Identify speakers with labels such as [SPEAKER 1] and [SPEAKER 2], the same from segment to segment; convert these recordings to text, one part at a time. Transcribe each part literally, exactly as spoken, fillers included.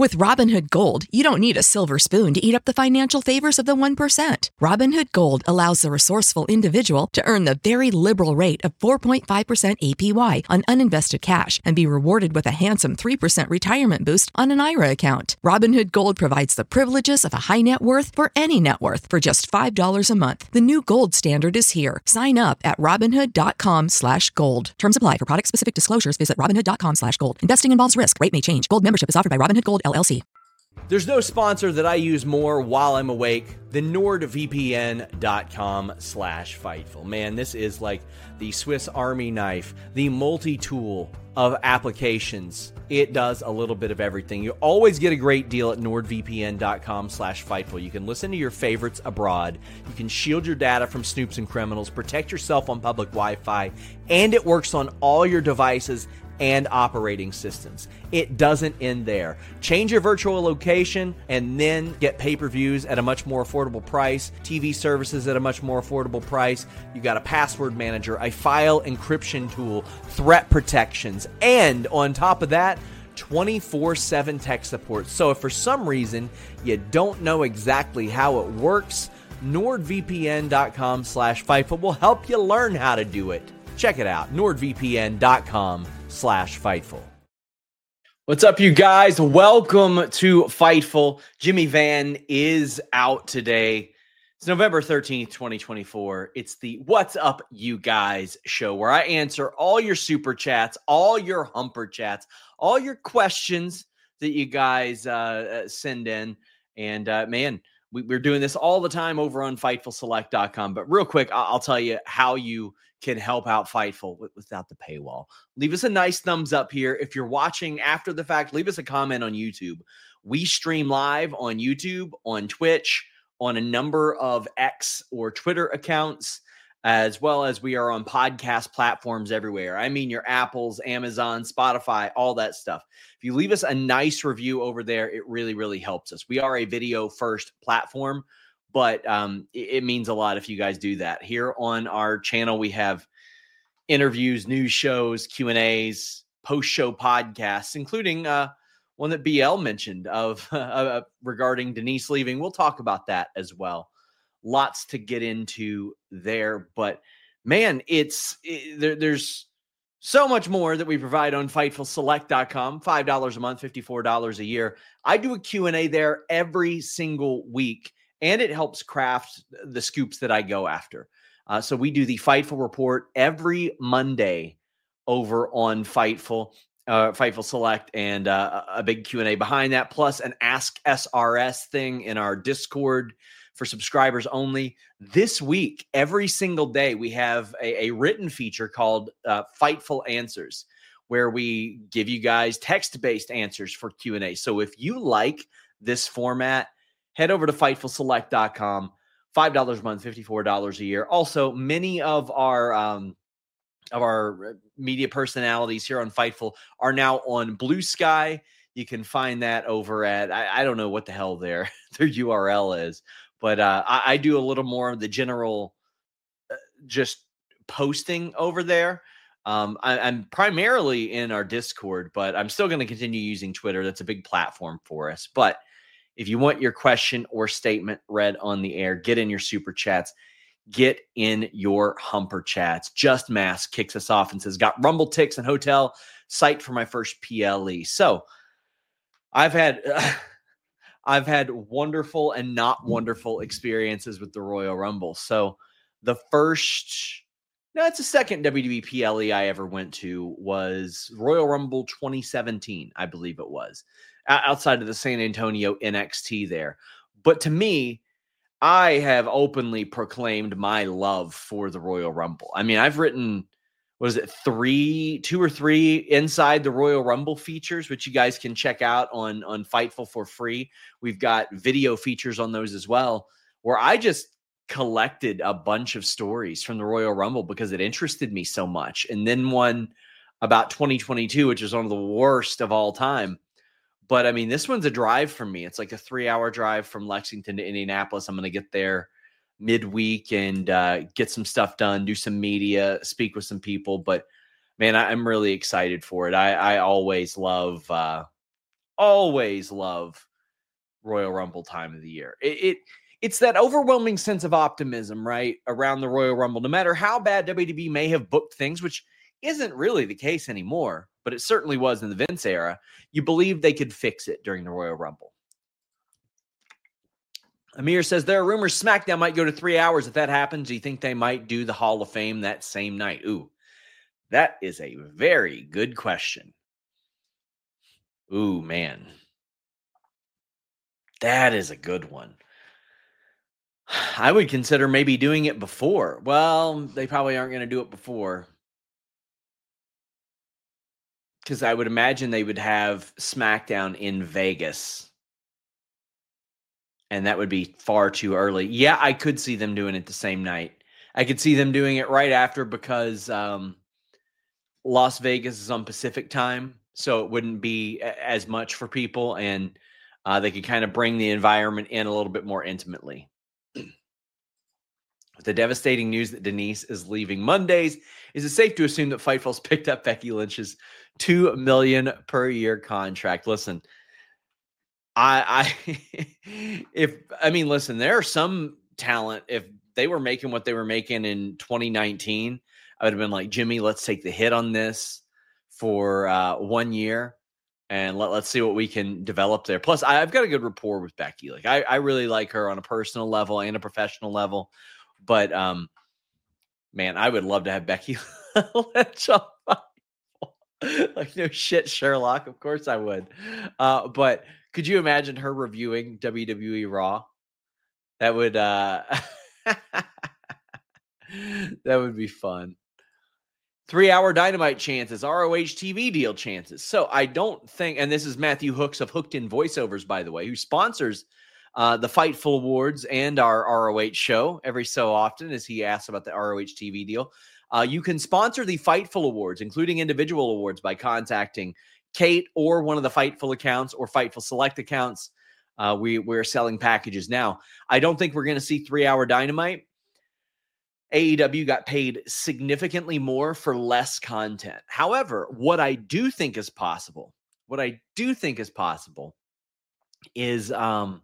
[SPEAKER 1] With Robinhood Gold, you don't need a silver spoon to eat up the financial favors of the one percent. Robinhood Gold allows the resourceful individual to earn the very liberal rate of four point five percent A P Y on uninvested cash and be rewarded with a handsome three percent retirement boost on an I R A account. Robinhood Gold provides the privileges of a high net worth for any net worth for just five dollars a month. The new gold standard is here. Sign up at Robinhood.com slash gold. Terms apply. For product-specific disclosures, visit Robinhood.com slash gold. Investing involves risk. Rate may change. Gold membership is offered by Robinhood Gold L L C.
[SPEAKER 2] There's no sponsor that I use more while I'm awake than NordVPN.com slash Fightful. Man, this is like the Swiss Army knife, the multi-tool of applications. It does a little bit of everything. You always get a great deal at NordVPN.com slash Fightful. You can listen to your favorites abroad. You can shield your data from snoops and criminals, protect yourself on public Wi-Fi, and it works on all your devices and operating systems. It doesn't end there. Change your virtual location and then get pay-per-views at a much more affordable price, T V services at a much more affordable price. You got a password manager, a file encryption tool, threat protections, and on top of that, twenty-four seven tech support. So if for some reason you don't know exactly how it works, NordVPN.com slash Fightful will help you learn how to do it. Check it out, NordVPN.com slash Fightful. What's up, you guys? Welcome to Fightful. Jimmy Van is out today. It's November thirteenth, twenty twenty-four. It's the What's Up, You Guys show where I answer all your super chats, all your humper chats, all your questions that you guys uh, send in. And uh, man, we, we're doing this all the time over on Fightful Select dot com. But real quick, I'll, I'll tell you how you can help out Fightful without the paywall. Leave us a nice thumbs up here. If you're watching after the fact, leave us a comment on YouTube. We stream live on YouTube, on Twitch, on a number of X or Twitter accounts, as well as we are on podcast platforms everywhere. I mean your Apples, Amazon, Spotify, all that stuff. If you leave us a nice review over there, it really, really helps us. We are a video first platform, but um, it, it means a lot if you guys do that. Here on our channel, we have interviews, news shows, Q and A's, post-show podcasts, including uh, one that B L mentioned of uh, regarding Denise leaving. We'll talk about that as well. Lots to get into there, but man, it's it, there, there's so much more that we provide on Fightful Select dot com. five dollars a month, fifty-four dollars a year. I do a Q and A there every single week, and it helps craft the scoops that I go after. Uh, so we do the Fightful Report every Monday over on Fightful, uh, Fightful Select, and uh, a big Q and A behind that, plus an Ask S R S thing in our Discord for subscribers only. This week, every single day, we have a, a written feature called uh, Fightful Answers, where we give you guys text-based answers for Q and A. So if you like this format, head over to Fightful Select dot com. five dollars a month, fifty-four dollars a year. Also, many of our um, of our media personalities here on Fightful are now on Blue Sky. You can find that over at, I, I don't know what the hell their, their U R L is, but uh, I, I do a little more of the general uh, just posting over there. Um, I, I'm primarily in our Discord, but I'm still going to continue using Twitter. That's a big platform for us. But if you want your question or statement read on the air, get in your super chats, get in your humper chats. Just Mask kicks us off and says, got Rumble ticks and hotel site for my first P L E. So I've had, uh, I've had wonderful and not wonderful experiences with the Royal Rumble. So the first, no, it's the second W W E P L E I ever went to was Royal Rumble twenty seventeen, I believe it was, outside of the San Antonio N X T there. But to me, I have openly proclaimed my love for the Royal Rumble. I mean, I've written, what is it, three, two or three Inside the Royal Rumble features, which you guys can check out on, on Fightful for free. We've got video features on those as well, where I just collected a bunch of stories from the Royal Rumble because it interested me so much. And then one about twenty twenty-two, which is one of the worst of all time. But I mean, this one's a drive for me. It's like a three hour drive from Lexington to Indianapolis. I'm going to get there midweek and uh, get some stuff done, do some media, speak with some people. But man, I, I'm really excited for it. I, I always love, uh, always love Royal Rumble time of the year. It, it It's that overwhelming sense of optimism, right, around the Royal Rumble. No matter how bad W W E may have booked things, which isn't really the case anymore, but it certainly was in the Vince era, you believe they could fix it during the Royal Rumble. Amir says, there are rumors SmackDown might go to three hours. If that happens, do you think they might do the Hall of Fame that same night? Ooh, that is a very good question. Ooh, man. That is a good one. I would consider maybe doing it before. Well, they probably aren't going to do it before. Because I would imagine they would have SmackDown in Vegas. And that would be far too early. Yeah, I could see them doing it the same night. I could see them doing it right after because um, Las Vegas is on Pacific time. So it wouldn't be as much for people. And uh, they could kind of bring the environment in a little bit more intimately. With the devastating news that Denise is leaving Mondays, is it safe to assume that Fightful's picked up Becky Lynch's two million dollars per year contract? Listen, I, I, if, I mean, listen, there are some talent. If they were making what they were making in twenty nineteen, I would have been like, Jimmy, let's take the hit on this for uh, one year and let, let's see what we can develop there. Plus, I, I've got a good rapport with Becky. Like, I, I really like her on a personal level and a professional level. But, um, man, I would love to have Becky Lynch on Fightful. Like, no shit, Sherlock. Of course I would. Uh, but could you imagine her reviewing W W E Raw? That would uh, that would be fun. Three-hour Dynamite chances, R O H T V deal chances. So I don't think, and this is Matthew Hooks of Hooked In Voiceovers, by the way, who sponsors uh, the Fightful Awards and our R O H show every so often as he asks about the R O H T V deal. Uh, you can sponsor the Fightful Awards, including individual awards, by contacting Kate or one of the Fightful accounts or Fightful Select accounts. Uh, we, we're selling packages now. I don't think we're going to see three-hour Dynamite. A E W got paid significantly more for less content. However, what I do think is possible, what I do think is possible is um,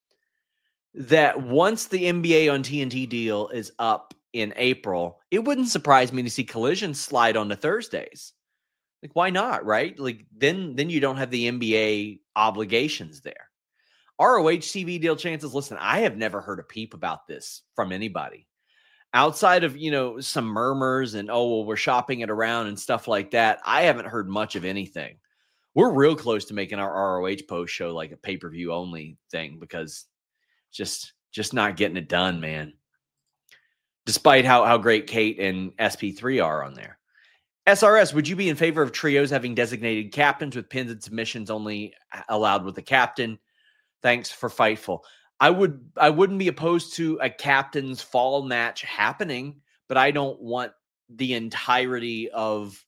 [SPEAKER 2] that once the N B A on T N T deal is up in April, it wouldn't surprise me to see Collision slide onto Thursdays. Like, why not, right? Like, then, then you don't have the N B A obligations there. R O H T V deal chances, listen, I have never heard a peep about this from anybody. Outside of, you know, some murmurs and, oh, well, we're shopping it around and stuff like that, I haven't heard much of anything. We're real close to making our R O H post show like a pay-per-view only thing because just just not getting it done, man. Despite how, how great Kate and S P three are on there. S R S, would you be in favor of trios having designated captains with pins and submissions only allowed with the captain? Thanks for Fightful. I would, I wouldn't be opposed to a captain's fall match happening, but I don't want the entirety of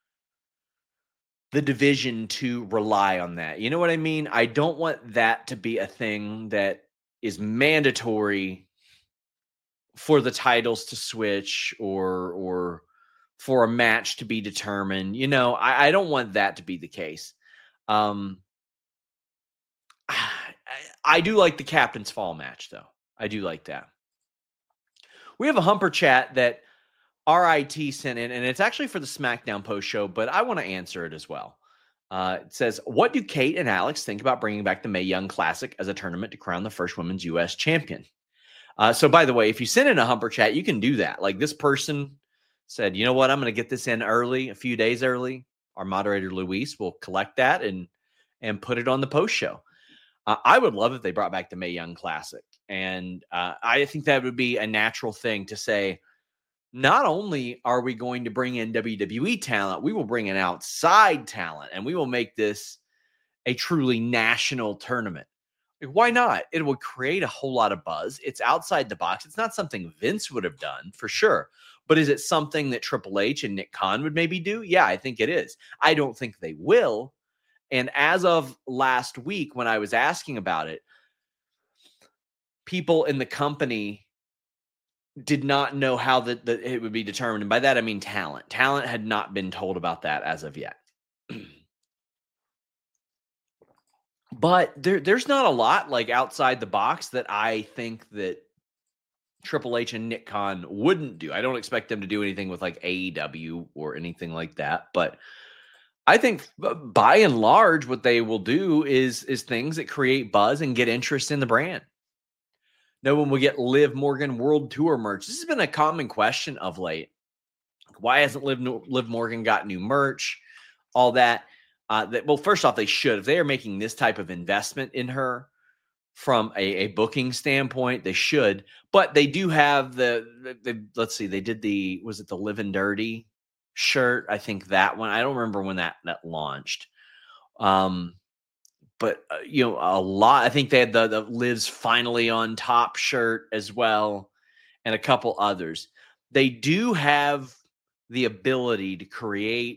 [SPEAKER 2] the division to rely on that. You know what I mean? I don't want that to be a thing that is mandatory for the titles to switch or, or for a match to be determined. You know, I, I don't want that to be the case. Um, I do like the Captain's Fall match, though. I do like that. We have a Humper chat that R I T sent in, and it's actually for the SmackDown post show, but I want to answer it as well. Uh, it says, what do Kate and Alex think about bringing back the Mae Young Classic as a tournament to crown the first women's U S champion? Uh, so, by the way, if you send in a Humper chat, you can do that. Like, this person said, you know what, I'm going to get this in early, a few days early. Our moderator, Luis, will collect that and and put it on the post show. Uh, I would love if they brought back the Mae Young Classic. And uh, I think that would be a natural thing to say, not only are we going to bring in W W E talent, we will bring in outside talent, and we will make this a truly national tournament. Like, why not? It will create a whole lot of buzz. It's outside the box. It's not something Vince would have done, for sure. But is it something that Triple H and Nick Khan would maybe do? Yeah, I think it is. I don't think they will. And as of last week, when I was asking about it, people in the company did not know how that it would be determined. And by that, I mean talent. Talent had not been told about that as of yet. But there, there's not a lot like outside the box that I think that Triple H and Nick Khan wouldn't do. I don't expect them to do anything with like A E W or anything like that. But I think by and large, what they will do is, is things that create buzz and get interest in the brand. No one will get Liv Morgan World Tour merch. This has been a common question of late. Why hasn't Liv, Liv Morgan got new merch? All that. Uh, that. Well, first off, they should. If they are making this type of investment in her from a, a booking standpoint, they should. But they do have the, the, the, let's see, they did the, was it the Live and Dirty shirt? I think that one. I don't remember when that, that launched. Um, but, uh, you know, a lot. I think they had the, the Liv's Finally on Top shirt as well, and a couple others. They do have the ability to create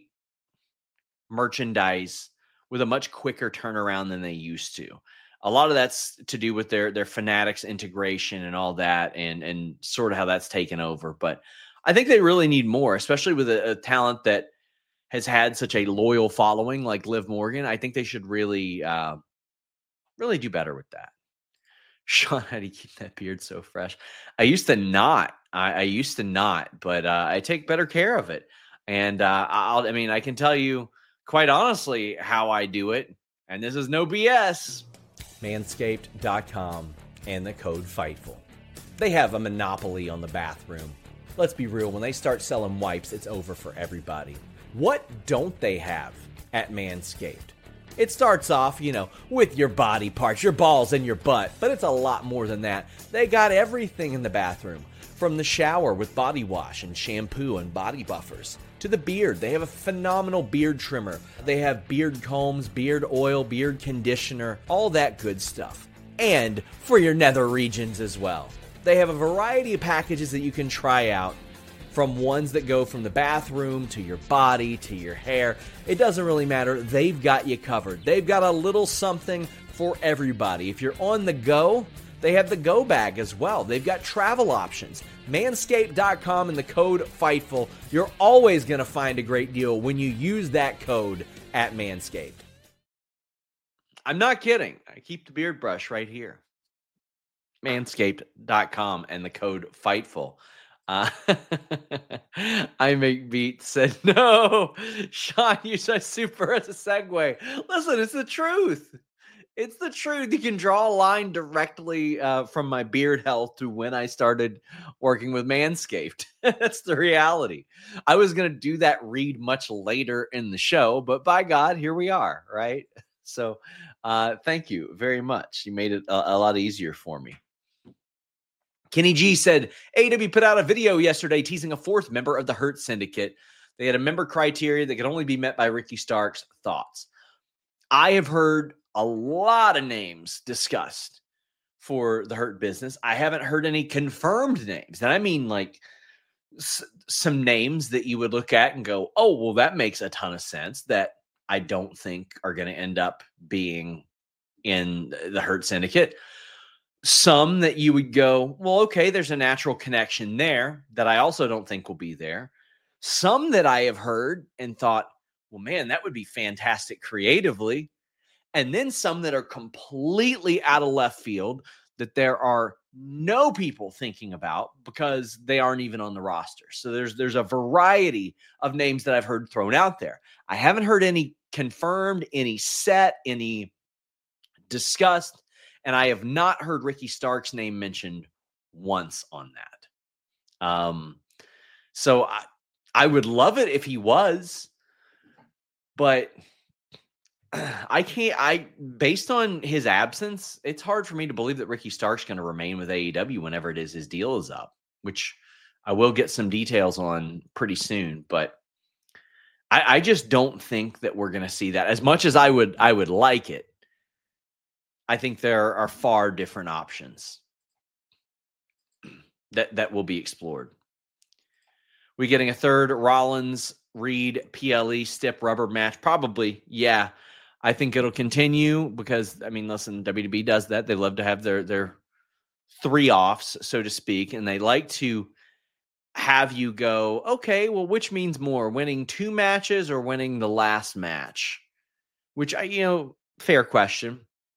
[SPEAKER 2] merchandise with a much quicker turnaround than they used to. A lot of that's to do with their their Fanatics integration and all that, and and sort of how that's taken over. But I think they really need more, especially with a, a talent that has had such a loyal following like Liv Morgan. I think they should really, uh, really do better with that. Sean, how do you keep that beard so fresh? I used to not. I, I used to not, but uh, I take better care of it. And uh, I'll, I mean, I can tell you quite honestly how I do it, and this is no B S. manscaped dot com and the code FIGHTFUL. They have a monopoly on the bathroom. Let's be real, when they start selling wipes, it's over for everybody. What don't they have at Manscaped? It starts off, you know, with your body parts, your balls and your butt, but it's a lot more than that. They got everything in the bathroom, from the shower with body wash and shampoo and body buffers, to the beard. They have a phenomenal beard trimmer. They have beard combs, beard oil, beard conditioner, all that good stuff. And for your nether regions as well. They have a variety of packages that you can try out, from ones that go from the bathroom to your body to your hair. It doesn't really matter. They've got you covered. They've got a little something for everybody. If you're on the go, they have the go bag as well. They've got travel options. manscaped dot com and the code FIGHTFUL. You're always going to find a great deal when you use that code at Manscaped. I'm not kidding. I keep the beard brush right here. manscaped dot com and the code FIGHTFUL. Uh, I make beat said, no, Sean, use my super as a segue. Listen, it's the truth. It's the truth. You can draw a line directly uh, from my beard health to when I started working with Manscaped. That's the reality. I was going to do that read much later in the show, but by God, here we are, right? So uh, thank you very much. You made it a, a lot easier for me. Kenny G said, A E W put out a video yesterday teasing a fourth member of the Hurt Syndicate. They had a member criteria that could only be met by Ricky Starks. Thoughts? I have heard a lot of names discussed for the Hurt Business. I haven't heard any confirmed names. And I mean like s- some names that you would look at and go, oh, well, that makes a ton of sense, that I don't think are going to end up being in the Hurt Syndicate. Some that you would go, well, okay, there's a natural connection there that I also don't think will be there. Some that I have heard and thought, well, man, that would be fantastic creatively. And then some that are completely out of left field that there are no people thinking about because they aren't even on the roster. So there's there's a variety of names that I've heard thrown out there. I haven't heard any confirmed, any set, any discussed. And I have not heard Ricky Stark's name mentioned once on that. Um, so I, I would love it if he was, but I can't, I, based on his absence, it's hard for me to believe that Ricky Stark's going to remain with A E W whenever it is his deal is up, which I will get some details on pretty soon, but I, I just don't think that we're going to see that as much as I would, I would like it. I think there are far different options that, that will be explored. We getting a third Rollins, Reed, P L E, Stip rubber match? Probably, yeah. I think it'll continue because, I mean, listen, W W E does that. They love to have their, their three offs, so to speak, and they like to have you go, okay, well, which means more, winning two matches or winning the last match? Which, I, you know, fair question.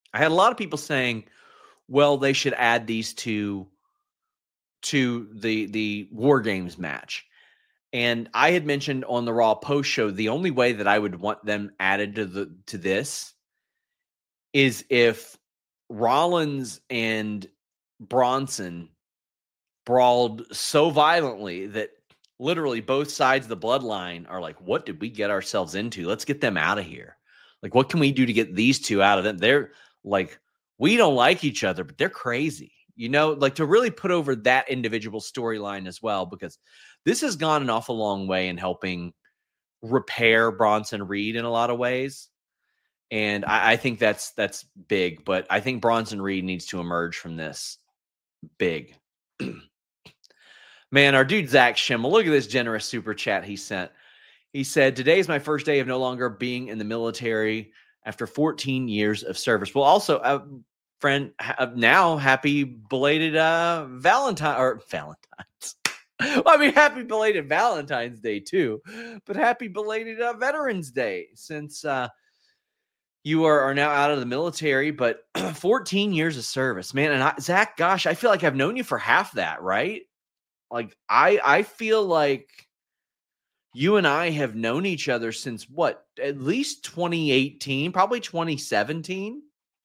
[SPEAKER 2] I had a lot of people saying, well, they should add these two to the the War Games match. And I had mentioned on the Raw post show, the only way that I would want them added to the to this is if Rollins and Bronson brawled so violently that literally both sides of the bloodline are like, what did we get ourselves into? Let's get them out of here. Like, what can we do to get these two out of them? They're like, we don't like each other, but they're crazy. You know, like to really put over that individual storyline as well, because this has gone an awful long way in helping repair Bronson Reed in a lot of ways. And I, I think that's that's big, but I think Bronson Reed needs to emerge from this big. Man, our dude Zach Schimmel, look at this generous super chat he sent. He said, today is my first day of no longer being in the military after fourteen years of service. Well, also, uh, friend, ha- now happy belated uh, Valentine or Valentine's. Well, I mean, happy belated Valentine's Day too, but happy belated uh, Veterans Day since uh, you are, are now out of the military. But fourteen years of service, man. And I, Zach, gosh, I feel like I've known you for half that, right? Like I, I feel like you and I have known each other since what, at least twenty eighteen, probably twenty seventeen.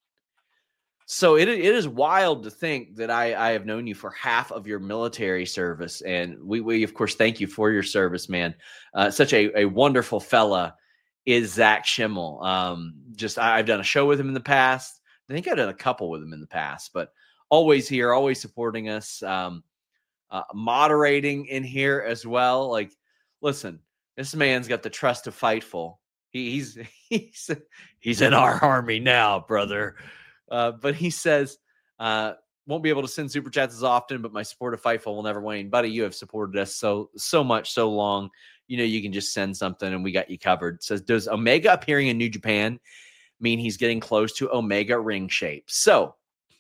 [SPEAKER 2] So it, it is wild to think that I, I have known you for half of your military service. And we, we of course, thank you for your service, man. Uh, such a, a wonderful fella is Zach Schimmel. Um, just I, I've done a show with him in the past. I think I've done a couple with him in the past, but always here, always supporting us. Um, Uh, moderating in here as well. Like, listen, this man's got the trust of Fightful. He, he's he's he's in our army now, brother. Uh, but he says, uh, won't be able to send super chats as often, but my support of Fightful will never wane. Buddy, you have supported us so so much, so long. You know, you can just send something and we got you covered. Says, does Omega appearing in New Japan mean he's getting close to Omega ring shape? So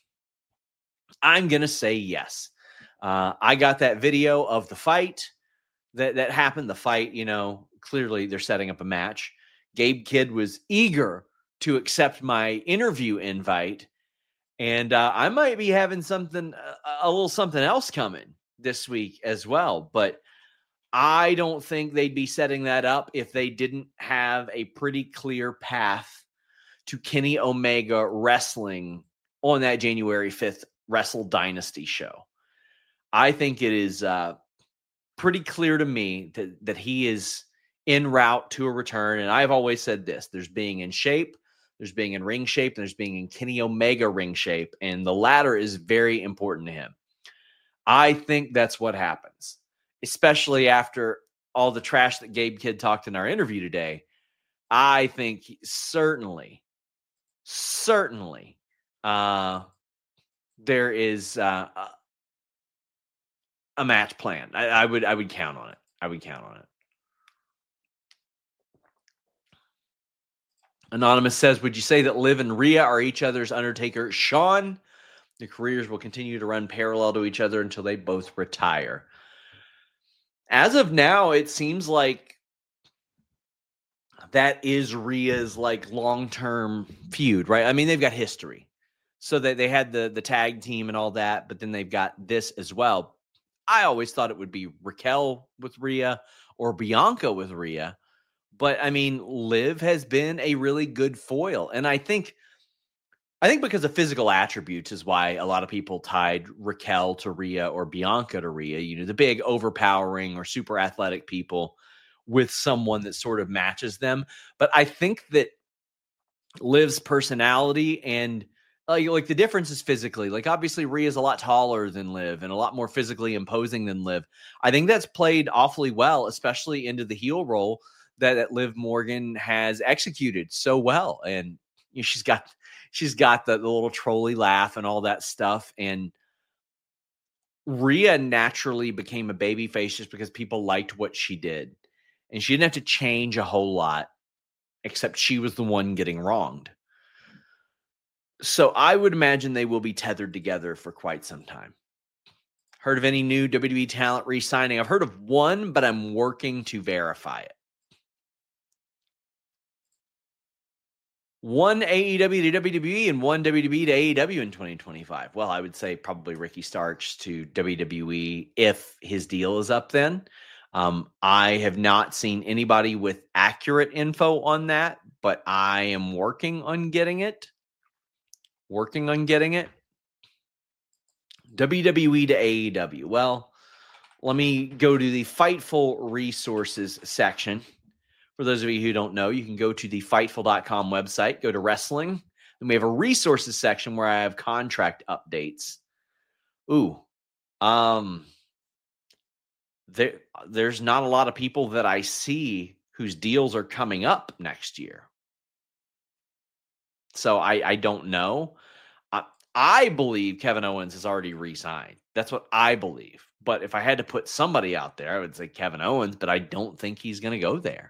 [SPEAKER 2] I'm gonna say yes. Uh, I got that video of the fight that, that happened. The fight, you know, clearly they're setting up a match. Gabe Kidd was eager to accept my interview invite. And uh, I might be having something, a, a little something else coming this week as well. But I don't think they'd be setting that up if they didn't have a pretty clear path to Kenny Omega wrestling on that January fifth Wrestle Dynasty show. I think it is uh, pretty clear to me that, that he is en route to a return. And I've always said this, there's being in shape, there's being in ring shape, and there's being in Kenny Omega ring shape. And the latter is very important to him. I think that's what happens, especially after all the trash that Gabe Kidd talked in our interview today. I think he, certainly, certainly uh, there is uh, a match plan. I, I would, I would count on it. I would count on it. Anonymous says, would you say that Liv and Rhea are each other's Undertaker? Sean, their careers will continue to run parallel to each other until they both retire. As of now, it seems like that is Rhea's like long-term feud, right? I mean, they've got history. So that they had the, the tag team and all that, but then they've got this as well. I always thought it would be Raquel with Rhea or Bianca with Rhea. But I mean, Liv has been a really good foil. And I think, I think because of physical attributes is why a lot of people tied Raquel to Rhea or Bianca to Rhea, you know, the big overpowering or super athletic people with someone that sort of matches them. But I think that Liv's personality and Like, like the difference is physically. Like, obviously, Rhea's a lot taller than Liv and a lot more physically imposing than Liv. I think that's played awfully well, especially into the heel role that, that Liv Morgan has executed so well. And you know, she's got she's got the, the little trolley laugh and all that stuff. And Rhea naturally became a babyface just because people liked what she did. And she didn't have to change a whole lot, except she was the one getting wronged. So I would imagine they will be tethered together for quite some time. Heard of any new W W E talent re-signing? I've heard of one, but I'm working to verify it. One A E W to W W E and one W W E to A E W in twenty twenty-five. Well, I would say probably Ricky Starks to W W E if his deal is up then. Um, I have not seen anybody with accurate info on that, but I am working on getting it. Working on getting it. W W E to A E W. Well, let me go to the Fightful Resources section. For those of you who don't know, you can go to the Fightful dot com website, go to wrestling, and we have a resources section where I have contract updates. Ooh, um, there, there's not a lot of people that I see whose deals are coming up next year. So I, I don't know. I, I believe Kevin Owens has already re-signed. That's what I believe. But if I had to put somebody out there, I would say Kevin Owens, but I don't think he's going to go there.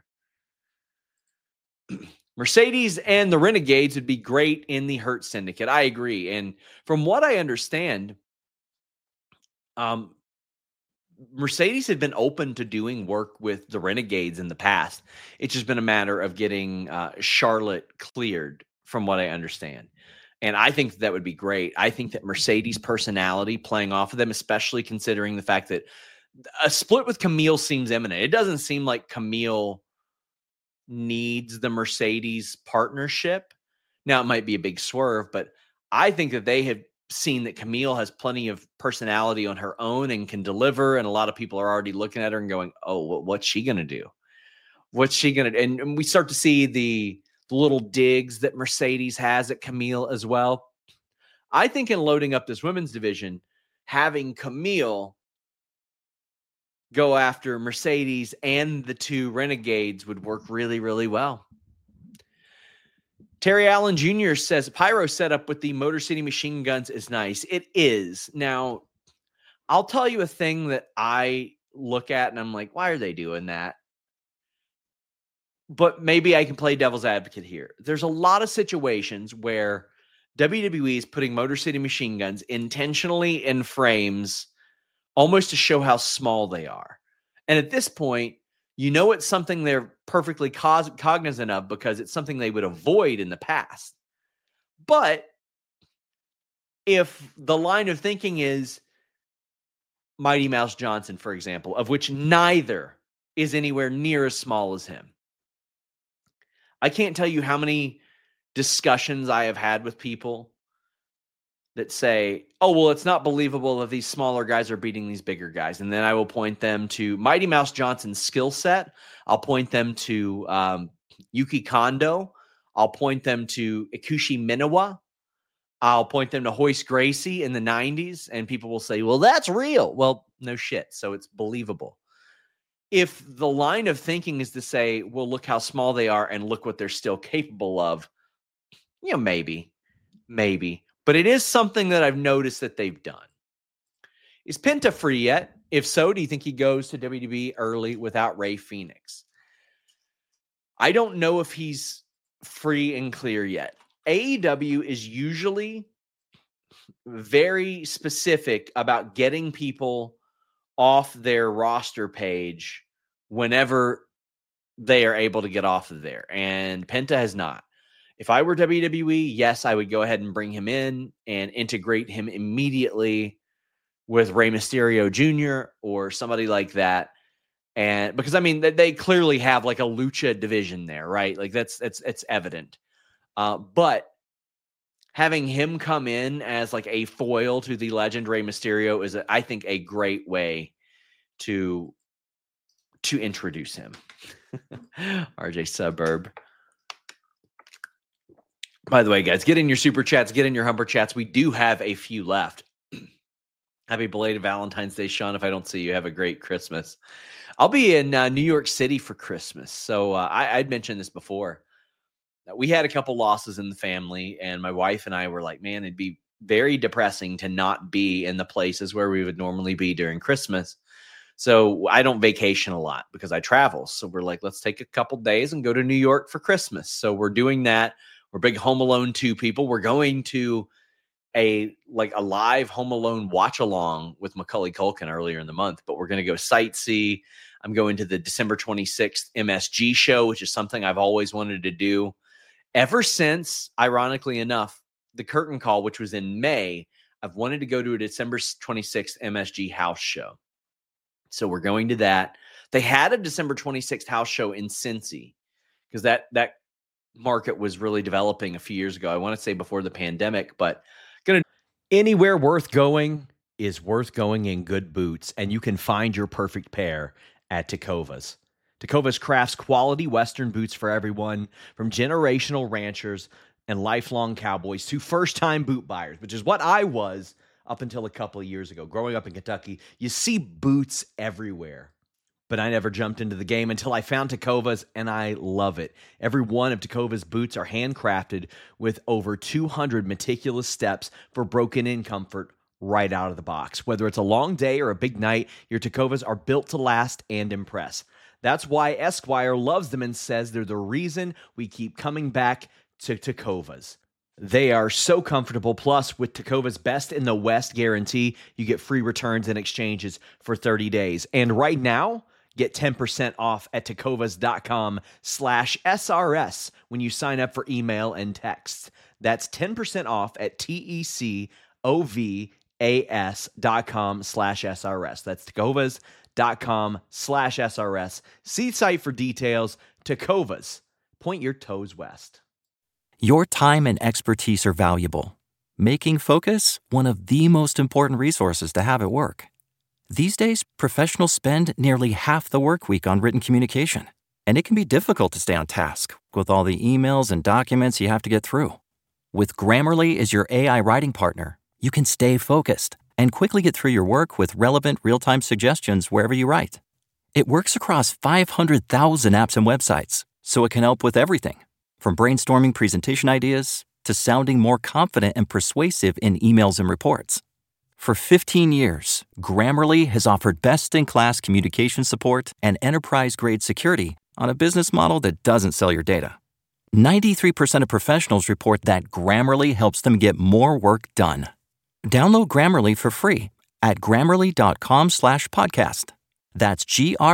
[SPEAKER 2] Mercedes and the Renegades would be great in the Hurt Syndicate. I agree. And from what I understand, um, Mercedes had been open to doing work with the Renegades in the past. It's just been a matter of getting uh, Charlotte cleared, from what I understand. And I think that would be great. I think that Mercedes' personality playing off of them, especially considering the fact that a split with Camille seems imminent. It doesn't seem like Camille needs the Mercedes partnership. Now, it might be a big swerve, but I think that they have seen that Camille has plenty of personality on her own and can deliver. And a lot of people are already looking at her and going, oh, what's she going to do? What's she going to do? And, and we start to see the, the little digs that Mercedes has at Camille as well. I think in loading up this women's division, having Camille go after Mercedes and the two Renegades would work really, really well. Terry Allen Junior says, Pyro setup with the Motor City Machine Guns is nice. It is. Now, I'll tell you a thing that I look at and I'm like, why are they doing that? But maybe I can play devil's advocate here. There's a lot of situations where W W E is putting Motor City Machine Guns intentionally in frames almost to show how small they are. And at this point, you know it's something they're perfectly cos- cognizant of because it's something they would avoid in the past. But if the line of thinking is Mighty Mouse Johnson, for example, of which neither is anywhere near as small as him. I can't tell you how many discussions I have had with people that say, oh, well, it's not believable that these smaller guys are beating these bigger guys. And then I will point them to Mighty Mouse Johnson's skill set. I'll point them to um, Yuki Kondo. I'll point them to Ikushi Minowa. I'll point them to Hoist Gracie in the nineties. And people will say, well, that's real. Well, no shit. So it's believable. If the line of thinking is to say, well, look how small they are and look what they're still capable of, you know, maybe, maybe. But it is something that I've noticed that they've done. Is Penta free yet? If so, do you think he goes to W W E early without Rey Fenix? I don't know if he's free and clear yet. A E W is usually very specific about getting people off their roster page whenever they are able to get off of there. And Penta has not. If I were W W E, yes, I would go ahead and bring him in and integrate him immediately with Rey Mysterio Junior or somebody like that. And because I mean, they clearly have like a lucha division there, right? Like that's, that's, it's evident. Uh, but having him come in as like a foil to the legend Rey Mysterio is, I think, a great way to, to introduce him. R J Suburb. By the way, guys, get in your super chats, get in your Humber chats. We do have a few left. Happy belated Valentine's Day, Sean. If I don't see you, have a great Christmas. I'll be in uh, New York City for Christmas. So uh, I, I'd mentioned this before. We had a couple losses in the family, and my wife and I were like, man, it'd be very depressing to not be in the places where we would normally be during Christmas. So I don't vacation a lot because I travel. So we're like, let's take a couple days and go to New York for Christmas. So we're doing that. We're big Home Alone two people. We're going to a like a live Home Alone watch along with Macaulay Culkin earlier in the month, but we're going to go sightsee. I'm going to the December twenty-sixth M S G show, which is something I've always wanted to do. ever since, ironically enough, the curtain call, which was in May, I've wanted to go to a December twenty-sixth M S G house show. So we're going to that. They had a December twenty-sixth house show in Cincy because that, that market was really developing a few years ago. I want to say before the pandemic, but gonna anywhere worth going is worth going in good boots, and you can find your perfect pair at Tecovas. Tecovas crafts quality Western boots for everyone, from generational ranchers and lifelong cowboys to first-time boot buyers, which is what I was up until a couple of years ago. Growing up in Kentucky, you see boots everywhere. But I never jumped into the game until I found Tecovas, and I love it. Every one of Tecovas boots are handcrafted with over two hundred meticulous steps for broken-in comfort right out of the box. Whether it's a long day or a big night, your Tecovas are built to last and impress. That's why Esquire loves them and says they're the reason we keep coming back to Tecovas. They are so comfortable. Plus, with Tecovas Best in the West guarantee, you get free returns and exchanges for thirty days. And right now, get ten percent off at tecovas.com slash SRS when you sign up for email and text. That's ten percent off at T-E-C-O-V-A-S dot com slash SRS. That's tecovas.com slash SRS. See site for details. Tecovas. Point your toes west.
[SPEAKER 3] Your time and expertise are valuable, making Focus one of the most important resources to have at work. These days, professionals spend nearly half the work week on written communication, and it can be difficult to stay on task with all the emails and documents you have to get through. With Grammarly as your A I writing partner, you can stay focused and quickly get through your work with relevant real-time suggestions wherever you write. It works across five hundred thousand apps and websites, so it can help with everything, from brainstorming presentation ideas to sounding more confident and persuasive in emails and reports. For fifteen years, Grammarly has offered best-in-class communication support and enterprise-grade security on a business model that doesn't sell your data. ninety-three percent of professionals report that Grammarly helps them get more work done. Download Grammarly for free at grammarly.com slash podcast. That's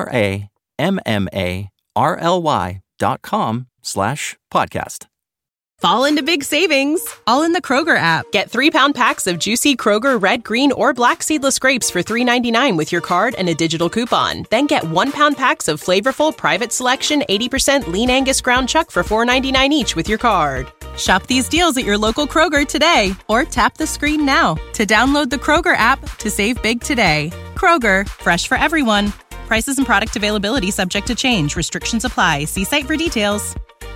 [SPEAKER 3] G-R-A-M-M-A-R-L-Y dot com slash podcast.
[SPEAKER 4] Fall into big savings, all in the Kroger app. Get three-pound packs of juicy Kroger red, green, or black seedless grapes for three ninety-nine with your card and a digital coupon. Then get one-pound packs of flavorful Private Selection eighty percent lean Angus ground chuck for four ninety-nine each with your card. Shop these deals at your local Kroger today, or tap the screen now to download the Kroger app to save big today. Kroger, fresh for everyone. Prices and product availability subject to change. Restrictions apply. See site for details.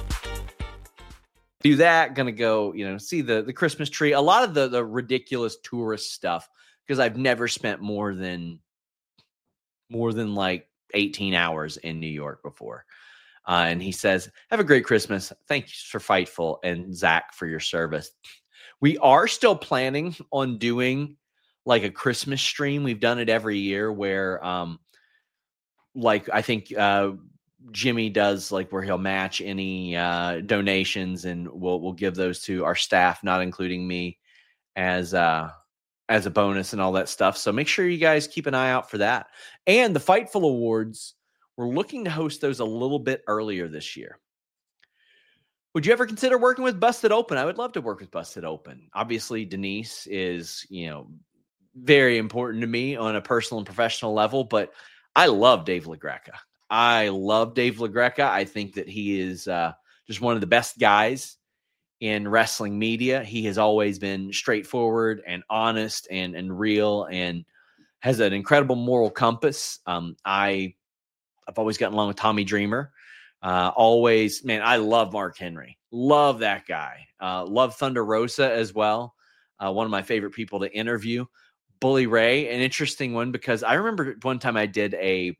[SPEAKER 2] Do that, gonna go, you know, see the, the Christmas tree, a lot of the, the ridiculous tourist stuff, because I've never spent more than more than like eighteen hours in New York before. Uh, and he says, have a great Christmas. Thank you for Fightful and Zach for your service. We are still planning on doing like a Christmas stream. We've done it every year where um like I think uh Jimmy does, like where he'll match any uh, donations, and we'll we'll give those to our staff, not including me, as uh, as a bonus and all that stuff. So make sure you guys keep an eye out for that. And the Fightful Awards, we're looking to host those a little bit earlier this year. Would you ever consider working with Busted Open? I would love to work with Busted Open. Obviously, Denise is, you know, very important to me on a personal and professional level, but I love Dave LaGreca. I love Dave LaGreca. I think that he is uh, just one of the best guys in wrestling media. He has always been straightforward and honest and, and real, and has an incredible moral compass. Um, I, I've always gotten along with Tommy Dreamer. Uh, always, man, I love Mark Henry. Love that guy. Uh, love Thunder Rosa as well. Uh, one of my favorite people to interview. Bully Ray, an interesting one, because I remember one time I did a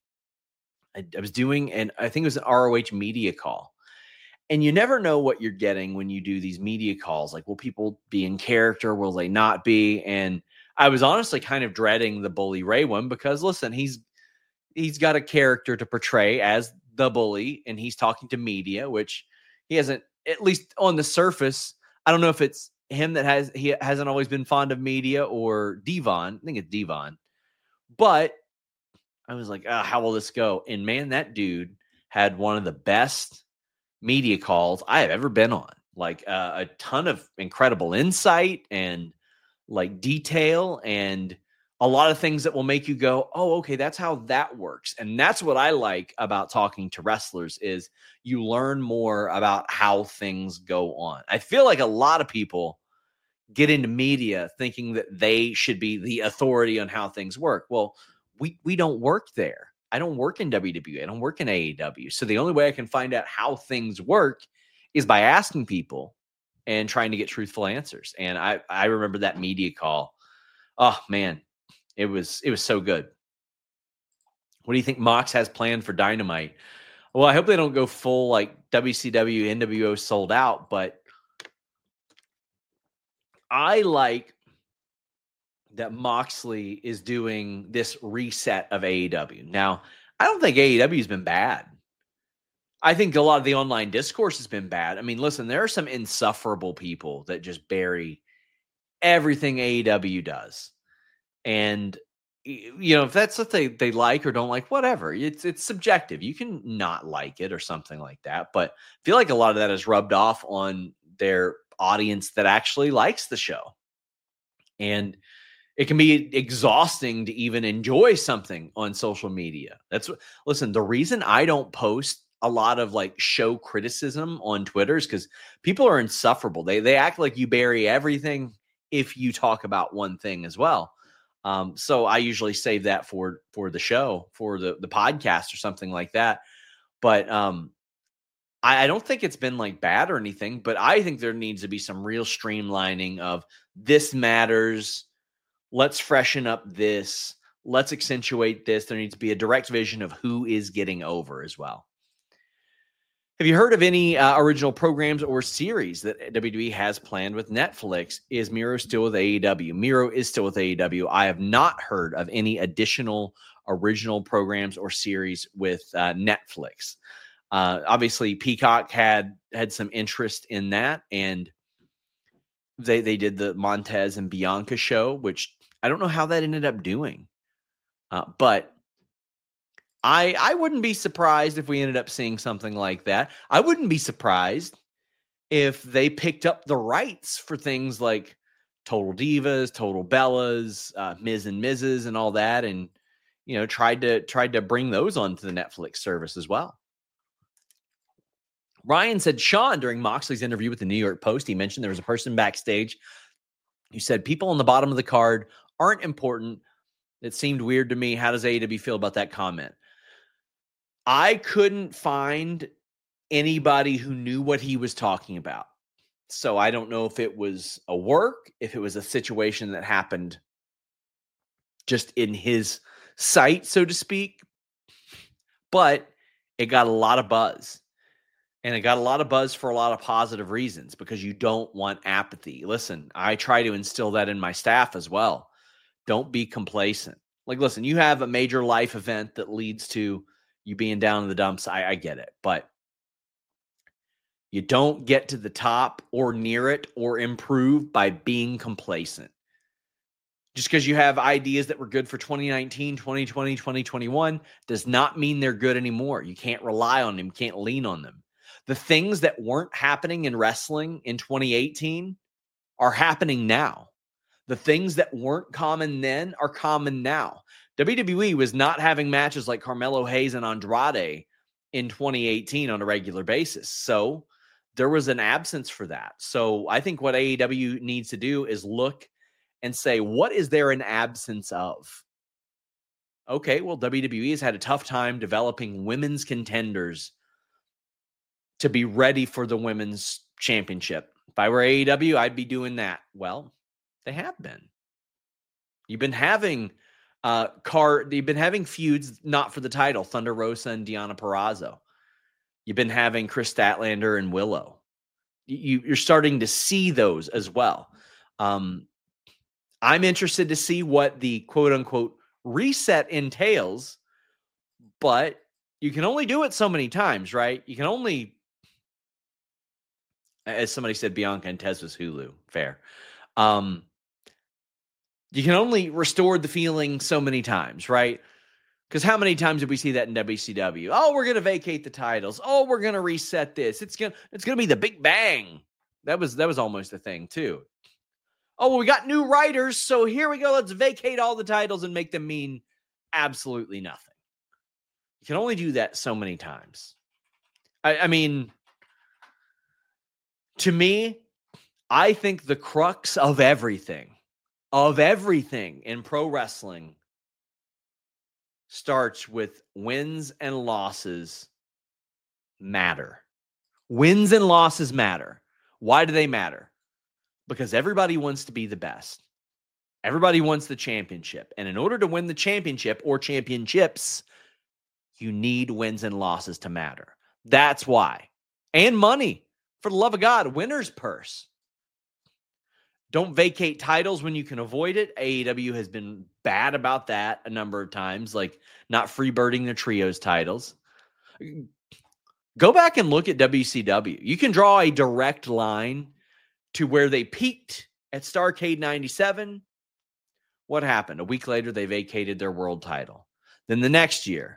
[SPEAKER 2] I, I was doing, and I think it was an R O H media call. And you never know what you're getting when you do these media calls. Like, will people be in character? Will they not be? And I was honestly kind of dreading the Bully Ray one because, listen, he's he's got a character to portray as the bully, and he's talking to media, which he hasn't, at least on the surface. I don't know if it's him that has he hasn't always been fond of media, or Devon. I think it's Devon. But I was like, oh, how will this go? And man, that dude had one of the best media calls I have ever been on. Like uh, a ton of incredible insight and like detail and a lot of things that will make you go, oh, okay, that's how that works. And that's what I like about talking to wrestlers is you learn more about how things go on. I feel like a lot of people get into media thinking that they should be the authority on how things work. Well, we we don't work there. I don't work in W W E. I don't work in A E W. So the only way I can find out how things work is by asking people and trying to get truthful answers. And I, I remember that media call. Oh man, it was, it was so good. What do you think Mox has planned for Dynamite? Well, I hope they don't go full like W C W, N W O sold out, but I like that Moxley is doing this reset of A E W. Now, I don't think A E W has been bad. I think a lot of the online discourse has been bad. I mean, listen, there are some insufferable people that just bury everything A E W does. And, you know, if that's what they, they like or don't like, whatever, it's it's subjective. You can not like it or something like that. But I feel like a lot of that is rubbed off on their audience that actually likes the show. And it can be exhausting to even enjoy something on social media. That's what, listen, the reason I don't post a lot of like show criticism on Twitter is because people are insufferable. They they act like you bury everything if you talk about one thing as well. Um, so I usually save that for for the show, for the the podcast or something like that. But um, I, I don't think it's been like bad or anything. But I think there needs to be some real streamlining of this matters. Let's freshen up this. Let's accentuate this. There needs to be a direct vision of who is getting over as well. Have you heard of any uh, original programs or series that W W E has planned with Netflix? Is Miro still with A E W? Miro is still with A E W. I have not heard of any additional original programs or series with uh, Netflix. Uh, obviously, Peacock had had some interest in that, and they they did the Montez and Bianca show, which I don't know how that ended up doing, uh, but I I wouldn't be surprised if we ended up seeing something like that. I wouldn't be surprised if they picked up the rights for things like Total Divas, Total Bellas, uh, Miz and Misses and all that, and you know tried to tried to bring those onto the Netflix service as well. Ryan said, Sean, during Moxley's interview with the New York Post, he mentioned there was a person backstage who said people on the bottom of the card aren't important. It seemed weird to me. How does A E W feel about that comment? I couldn't find anybody who knew what he was talking about. So I don't know if it was a work, if it was a situation that happened just in his sight, so to speak. But it got a lot of buzz. And it got a lot of buzz for a lot of positive reasons because you don't want apathy. Listen, I try to instill that in my staff as well. Don't be complacent. Like, listen, you have a major life event that leads to you being down in the dumps. I, I get it. But you don't get to the top or near it or improve by being complacent. Just because you have ideas that were good for twenty nineteen, twenty twenty, twenty twenty-one does not mean they're good anymore. You can't rely on them. You can't lean on them. The things that weren't happening in wrestling in twenty eighteen are happening now. The things that weren't common then are common now. W W E was not having matches like Carmelo Hayes and Andrade in twenty eighteen on a regular basis. So there was an absence for that. So I think what A E W needs to do is look and say, what is there an absence of? Okay, well, W W E has had a tough time developing women's contenders to be ready for the women's championship. If I were A E W, I'd be doing that. Well, they have been. You've been having uh, car. You've been having feuds not for the title. Thunder Rosa and Deonna Purrazzo. You've been having Chris Statlander and Willow. You, you're starting to see those as well. Um, I'm interested to see what the quote unquote reset entails, but you can only do it so many times, right? You can only, as somebody said, Bianca and Tez was Hulu. Fair. Um, you can only restore the feeling so many times, right? Because how many times did we see that in W C W? Oh, we're going to vacate the titles. Oh, we're going to reset this. It's going to it's going to be the Big Bang. That was that was almost a thing too. Oh, well, we got new writers, so here we go. Let's vacate all the titles and make them mean absolutely nothing. You can only do that so many times. I, I mean, to me, I think the crux of everything, of everything in pro wrestling starts with wins and losses matter. Wins and losses matter. Why do they matter? Because everybody wants to be the best. Everybody wants the championship. And in order to win the championship or championships, you need wins and losses to matter. That's why. And money. For the love of God, winner's purse. Don't vacate titles when you can avoid it. A E W has been bad about that a number of times, like not freebirding the trios titles. Go back and look at W C W. You can draw a direct line to where they peaked at Starrcade ninety-seven. What happened? A week later, they vacated their world title. Then the next year,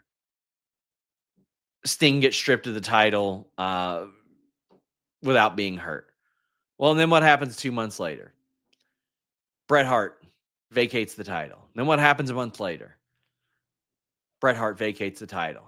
[SPEAKER 2] Sting gets stripped of the title uh, without being hurt. Well, and then what happens two months later? Bret Hart vacates the title. Then what happens a month later? Bret Hart vacates the title.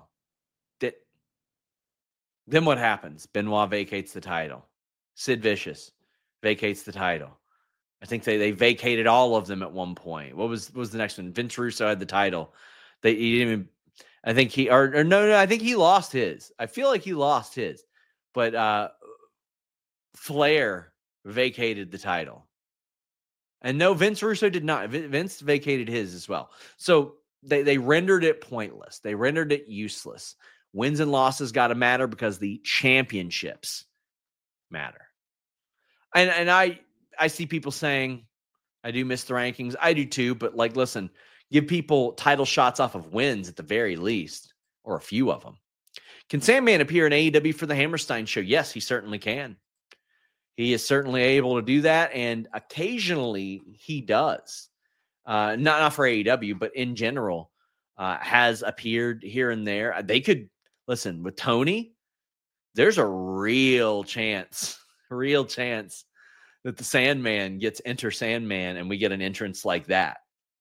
[SPEAKER 2] Then what happens? Benoit vacates the title. Sid Vicious vacates the title. I think they, they vacated all of them at one point. What was what was the next one? Vince Russo had the title. They he didn't even. I think he or, or no no. I think he lost his. I feel like he lost his. But uh, Flair vacated the title. And no, Vince Russo did not. Vince vacated his as well. So they, they rendered it pointless. They rendered it useless. Wins and losses got to matter because the championships matter. And and I I see people saying, I do miss the rankings. I do too. But like, listen, give people title shots off of wins at the very least, or a few of them. Can Sandman appear in A E W for the Hammerstein show? Yes, he certainly can. He is certainly able to do that, and occasionally he does. Uh, not, not for A E W, but in general, uh, has appeared here and there. They could, listen, with Tony, there's a real chance, real chance that the Sandman gets Enter Sandman and we get an entrance like that.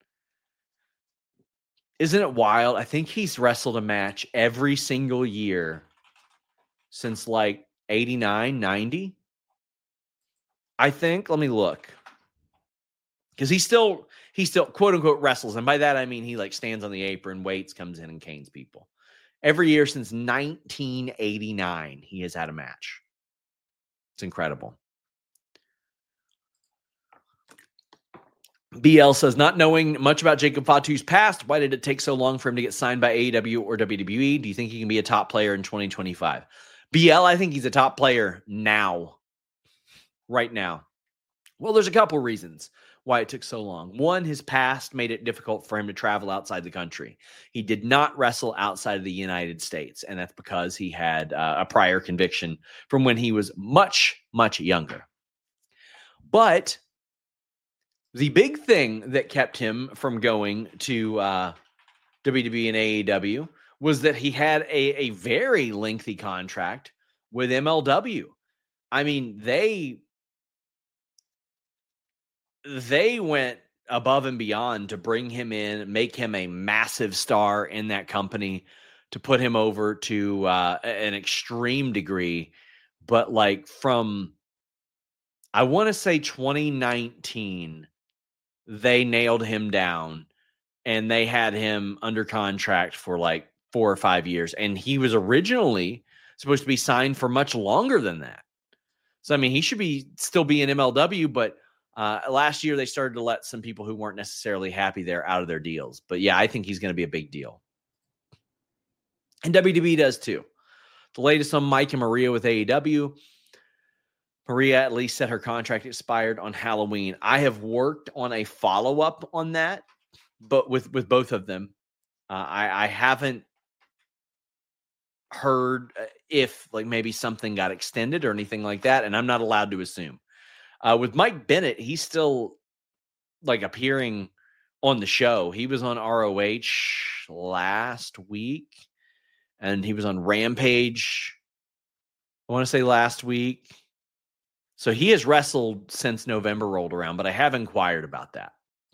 [SPEAKER 2] Isn't it wild? I think he's wrestled a match every single year since like eighty-nine, ninety. I think, let me look. Because he still, he still, quote unquote, wrestles. And by that, I mean he like stands on the apron, waits, comes in and canes people. Every year since nineteen eighty-nine, he has had a match. It's incredible. B L says, not knowing much about Jacob Fatu's past, why did it take so long for him to get signed by A E W or W W E? Do you think he can be a top player in twenty twenty-five? B L, I think he's a top player now. Right now. Well, there's a couple reasons why it took so long. One, his past made it difficult for him to travel outside the country. He did not wrestle outside of the United States, and that's because he had uh, a prior conviction from when he was much, much younger. But the big thing that kept him from going to uh, W W E and A E W was that he had a, a very lengthy contract with M L W. I mean, they... They went above and beyond to bring him in, make him a massive star in that company, to put him over to uh, an extreme degree. But like from, I want to say twenty nineteen, they nailed him down and they had him under contract for like four or five years. And he was originally supposed to be signed for much longer than that. So, I mean, he should be still be in M L W, but Uh, last year, they started to let some people who weren't necessarily happy there out of their deals. But yeah, I think he's going to be a big deal. And W W E does too. The latest on Mike and Maria with A E W. Maria at least said her contract expired on Halloween. I have worked on a follow-up on that, but with, with both of them. Uh, I, I haven't heard if like maybe something got extended or anything like that, and I'm not allowed to assume. Uh, with Mike Bennett, he's still like appearing on the show. He was on R O H last week, and he was on Rampage, I want to say last week. So he has wrestled since November rolled around, but I have inquired about that.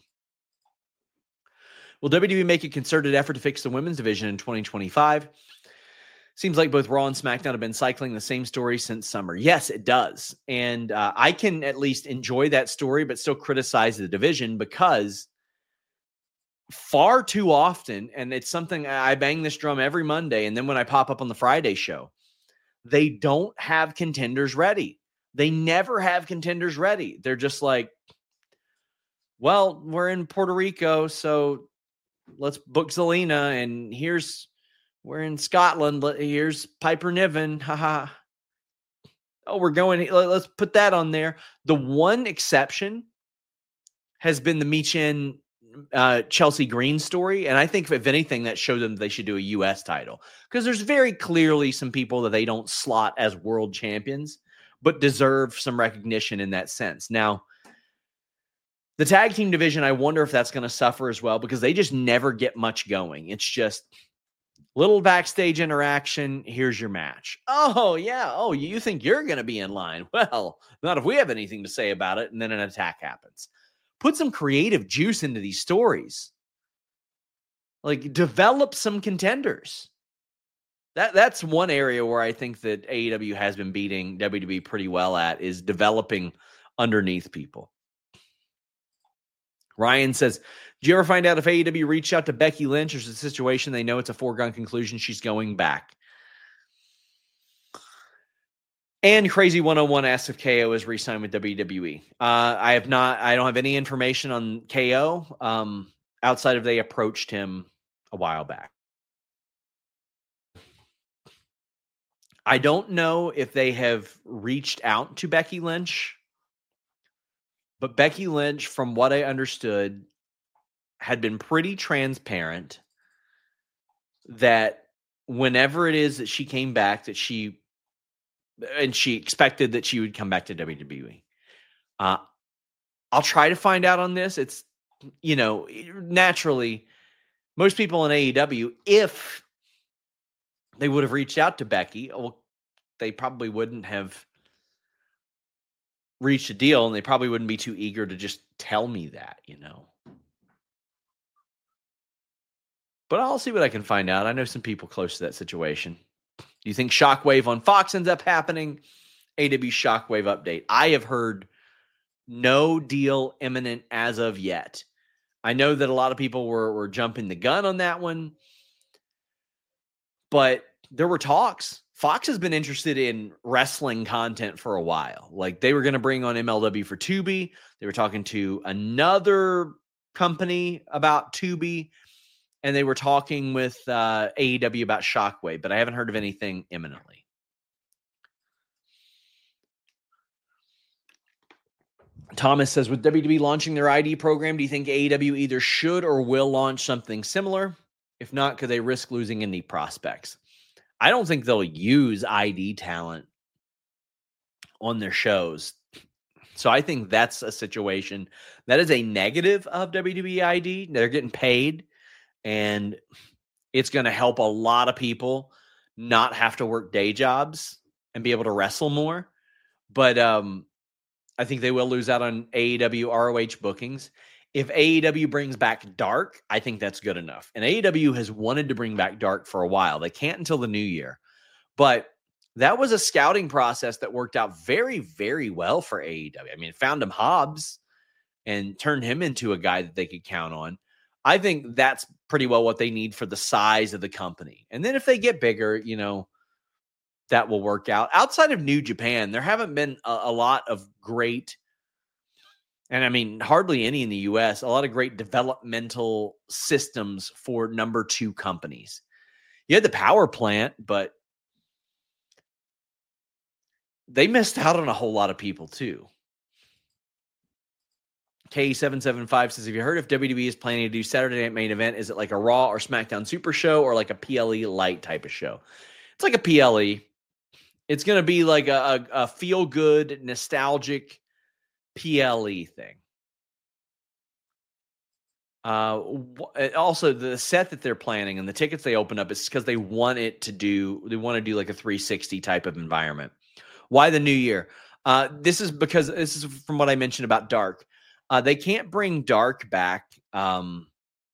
[SPEAKER 2] Will W W E make a concerted effort to fix the women's division in twenty twenty-five? Seems like both Raw and SmackDown have been cycling the same story since summer. Yes, it does. And uh, I can at least enjoy that story, but still criticize the division because far too often, and it's something I bang this drum every Monday, and then when I pop up on the Friday show, they don't have contenders ready. They never have contenders ready. They're just like, well, we're in Puerto Rico, so let's book Zelina, and here's we're in Scotland. Here's Piper Niven. Haha. Oh, we're going. Let's put that on there. The one exception has been the Michin uh, Chelsea Green story. And I think if anything, that showed them they should do a U S title, because there's very clearly some people that they don't slot as world champions, but deserve some recognition in that sense. Now, the tag team division, I wonder if that's going to suffer as well, because they just never get much going. It's just little backstage interaction. Here's your match. Oh, yeah. Oh, you think you're going to be in line? Well, not if we have anything to say about it. And then an attack happens. Put some creative juice into these stories. Like, develop some contenders. That That's one area where I think that A E W has been beating W W E pretty well at, is developing underneath people. Ryan says, did you ever find out if A E W reached out to Becky Lynch, or is it a situation they know it's a foregone conclusion she's going back? And Crazy one oh one asks if K O is re-signed with W W E. Uh, I have not, I don't have any information on K O um, outside of they approached him a while back. I don't know if they have reached out to Becky Lynch, but Becky Lynch, from what I understood, had been pretty transparent that whenever it is that she came back, that she, and she expected that she would come back to W W E. Uh, I'll try to find out on this. It's, you know, naturally, most people in A E W, if they would have reached out to Becky, well, they probably wouldn't have reached a deal, and they probably wouldn't be too eager to just tell me that, you know. But I'll see what I can find out. I know some people close to that situation. Do you think Shockwave on Fox ends up happening? A W Shockwave update. I have heard no deal imminent as of yet. I know that a lot of people were, were jumping the gun on that one, but there were talks. Fox has been interested in wrestling content for a while. Like, they were going to bring on M L W for Tubi. They were talking to another company about Tubi, and they were talking with uh, A E W about Shockwave, but I haven't heard of anything imminently. Thomas says, with W W E launching their I D program, do you think A E W either should or will launch something similar? If not, could they risk losing any prospects? I don't think they'll use I D talent on their shows. So I think that's a situation that is a negative of W W E I D. They're getting paid, and it's going to help a lot of people not have to work day jobs and be able to wrestle more. But um, I think they will lose out on A E W R O H bookings. If A E W brings back Dark, I think that's good enough. And A E W has wanted to bring back Dark for a while. They can't until the new year. But that was a scouting process that worked out very, very well for A E W. I mean, it found him Hobbs and turned him into a guy that they could count on. I think that's pretty well what they need for the size of the company. And then if they get bigger, you know, that will work out. Outside of New Japan, there haven't been a, a lot of great, and I mean, hardly any in the U S, a lot of great developmental systems for number two companies. You had the power plant, but they missed out on a whole lot of people too. K seven seven five says, have you heard if W W E is planning to do Saturday Night Main Event? Is it like a Raw or SmackDown Super Show, or like a P L E light type of show? It's like a P L E. It's going to be like a, a, a feel-good, nostalgic P L E thing. Uh, also, the set that they're planning and the tickets they open up is because they want it to do, they want to do like a three sixty type of environment. Why the new year? Uh, this is because this is from what I mentioned about Dark. Uh, they can't bring Dark back um,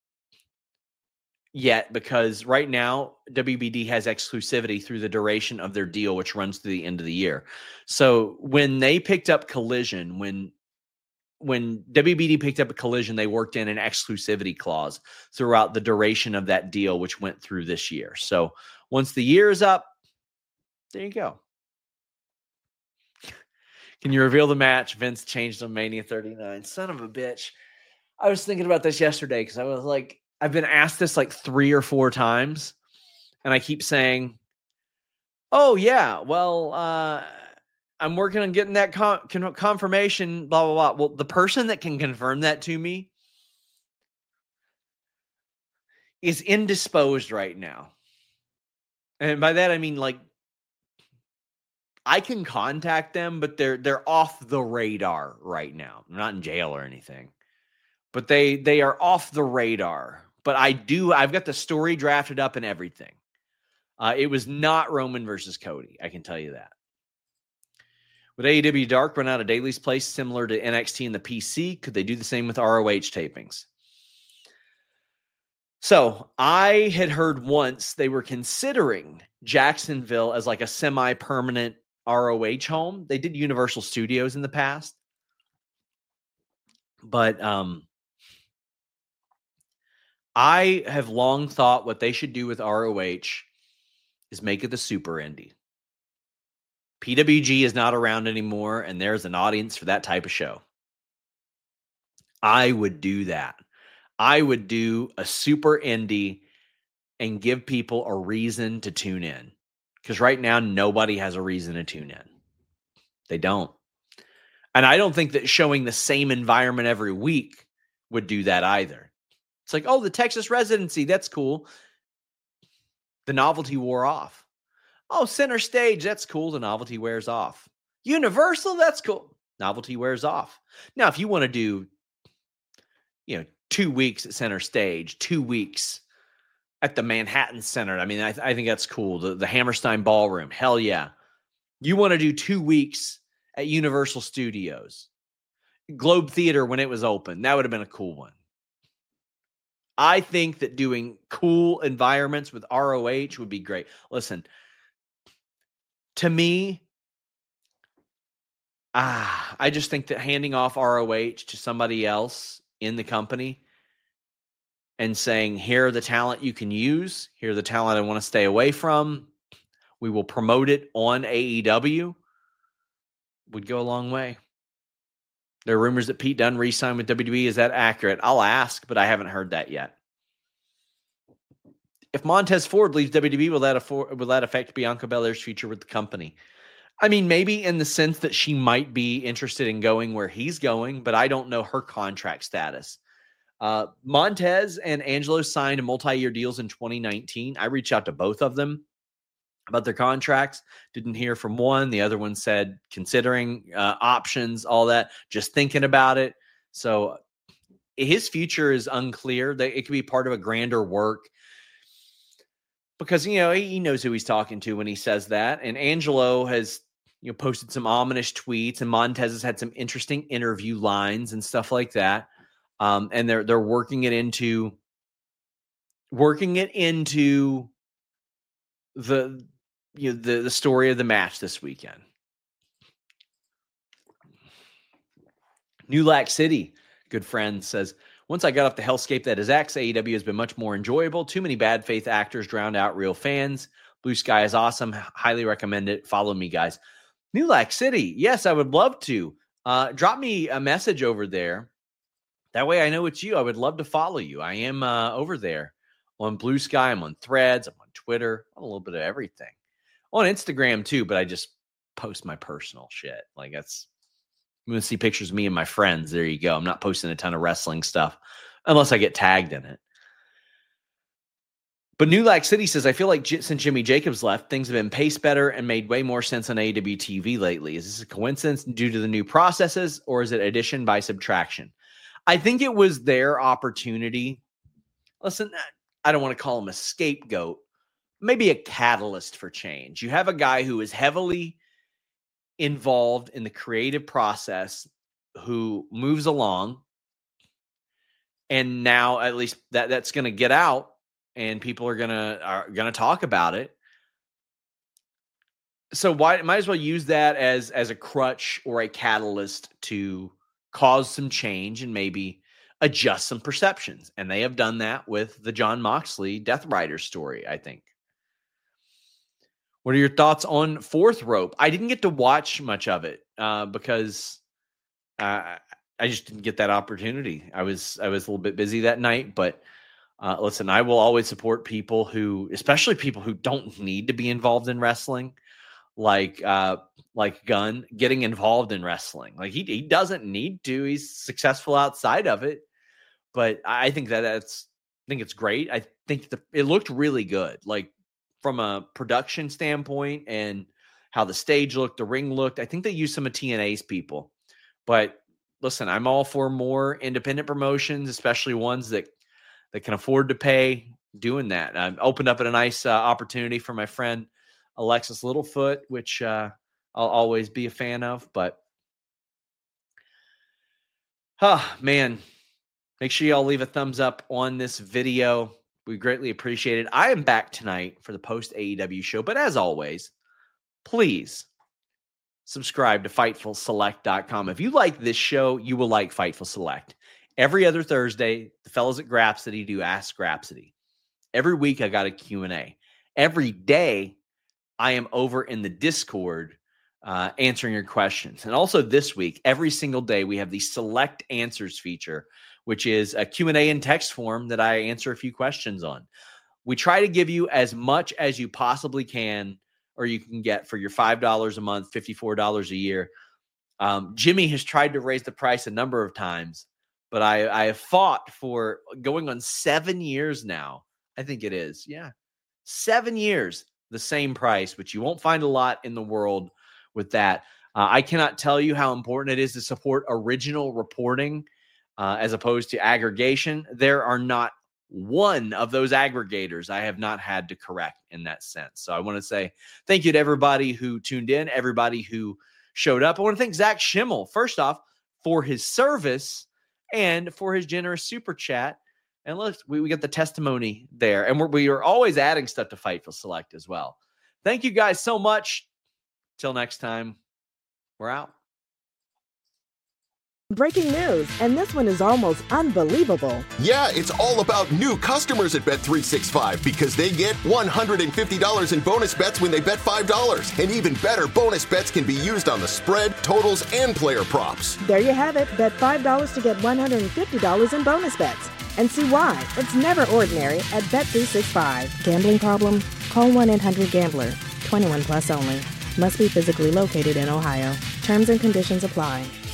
[SPEAKER 2] yet because right now W B D has exclusivity through the duration of their deal, which runs through the end of the year. So when they picked up Collision, when When W B D picked up a Collision, they worked in an exclusivity clause throughout the duration of that deal, which went through this year. So once the year is up, there you go. Can you reveal the match? Vince changed on Mania thirty-nine. Son of a bitch. I was thinking about this yesterday because I was like, I've been asked this like three or four times, and I keep saying, oh, yeah, well, uh, I'm working on getting that con- con- confirmation, blah, blah, blah. Well, the person that can confirm that to me is indisposed right now. And by that, I mean, like, I can contact them, but they're they're off the radar right now. I'm not in jail or anything, but they they are off the radar. But I do, I've got the story drafted up and everything. Uh, it was not Roman versus Cody. I can tell you that. Would A E W Dark run out of Daily's place similar to N X T and the P C? Could they do the same with R O H tapings? So I had heard once they were considering Jacksonville as like a semi-permanent R O H home. They did Universal Studios in the past. But um, I have long thought what they should do with R O H is make it the Super Indie. P W G is not around anymore, and there's an audience for that type of show. I would do that. I would do a Super Indie and give people a reason to tune in. Because right now, nobody has a reason to tune in. They don't. And I don't think that showing the same environment every week would do that either. It's like, oh, the Texas residency, that's cool. The novelty wore off. Oh, Center Stage, that's cool. The novelty wears off. Universal, that's cool. Novelty wears off. Now, if you want to do, you know, two weeks at Center Stage, two weeks at the Manhattan Center, I mean, I, th- I think that's cool. The, the Hammerstein Ballroom, hell yeah. You want to do two weeks at Universal Studios, Globe Theater when it was open, that would have been a cool one. I think that doing cool environments with R O H would be great. Listen, to me, ah, I just think that handing off R O H to somebody else in the company and saying, here are the talent you can use, here are the talent I want to stay away from, we will promote it on A E W, would go a long way. There are rumors that Pete Dunne re-signed with W W E. Is that accurate? I'll ask, but I haven't heard that yet. If Montez Ford leaves W W E, will that, afford, will that affect Bianca Belair's future with the company? I mean, maybe in the sense that she might be interested in going where he's going, but I don't know her contract status. Uh, Montez and Angelo signed multi-year deals in twenty nineteen. I reached out to both of them about their contracts. Didn't hear from one. The other one said, considering uh, options, all that, just thinking about it. So his future is unclear. It could be part of a grander work. Because, you know, he knows who he's talking to when he says that. And Angelo has, you know, posted some ominous tweets, and Montez has had some interesting interview lines and stuff like that. Um, and they're they're working it into working it into the you know the, the story of the match this weekend. New Lac City, good friend, says, once I got off the hellscape that is X, A E W has been much more enjoyable. Too many bad faith actors drowned out real fans. Blue Sky is awesome. Highly recommend it. Follow me, guys. New Lac City. Yes, I would love to. Uh, drop me a message over there. That way I know it's you. I would love to follow you. I am uh, over there on Blue Sky. I'm on Threads. I'm on Twitter. On a little bit of everything. On Instagram, too, but I just post my personal shit. Like, that's... I'm going to see pictures of me and my friends. There you go. I'm not posting a ton of wrestling stuff unless I get tagged in it. But New Lac City says, I feel like j- since Jimmy Jacobs left, things have been paced better and made way more sense on A E W T V lately. Is this a coincidence due to the new processes, or is it addition by subtraction? I think it was their opportunity. Listen, I don't want to call him a scapegoat, maybe a catalyst for change. You have a guy who is heavily involved in the creative process, who moves along, and now at least that that's going to get out, and people are going to are going to talk about it. So why might as well use that as as a crutch or a catalyst to cause some change and maybe adjust some perceptions. And they have done that with the Jon Moxley Death Rider story, I think. What are your thoughts on Fourth Rope? I didn't get to watch much of it uh, because uh, I just didn't get that opportunity. I was I was a little bit busy that night, but uh, listen, I will always support people who, especially people who don't need to be involved in wrestling, like uh, like Gunn getting involved in wrestling. Like he he doesn't need to. He's successful outside of it, but I think that that's I think it's great. I think the, it looked really good. Like, from a production standpoint and how the stage looked, the ring looked. I think they used some of T N A's people. But listen, I'm all for more independent promotions, especially ones that, that can afford to pay, doing that. I opened up at a nice uh, opportunity for my friend Alexis Littlefoot, which uh, I'll always be a fan of. But, oh, man, make sure y'all leave a thumbs up on this video. We greatly appreciate it. I am back tonight for the post-A E W show. But as always, please subscribe to Fightful Select dot com. If you like this show, you will like Fightful Select. Every other Thursday, the fellas at Grapsody do Ask Grapsody. Every week, I got a Q and A. Every day, I am over in the Discord uh, answering your questions. And also this week, every single day, we have the Select Answers feature, which is a Q and A in text form that I answer a few questions on. We try to give you as much as you possibly can, or you can get for your five dollars a month, fifty-four dollars a year. Um, Jimmy has tried to raise the price a number of times, but I, I have fought for going on seven years now. I think it is. Yeah. Seven years, the same price, which you won't find a lot in the world with that. Uh, I cannot tell you how important it is to support original reporting Uh, as opposed to aggregation. There are not one of those aggregators I have not had to correct in that sense. So I want to say thank you to everybody who tuned in, everybody who showed up. I want to thank Zach Schimmel, first off, for his service and for his generous super chat. And look, we, we got the testimony there. And we're, we are always adding stuff to Fightful Select as well. Thank you guys so much. Till next time, we're out.
[SPEAKER 5] Breaking news, and this one is almost unbelievable.
[SPEAKER 6] Yeah, it's all about new customers at Bet three sixty-five because they get one hundred fifty dollars in bonus bets when they bet five dollars. And even better, bonus bets can be used on the spread, totals, and player props.
[SPEAKER 5] There you have it. Bet five dollars to get one hundred fifty dollars in bonus bets. And see why it's never ordinary at Bet three sixty-five. Gambling problem? Call one eight hundred gambler. twenty-one plus only. Must be physically located in Ohio. Terms and conditions apply.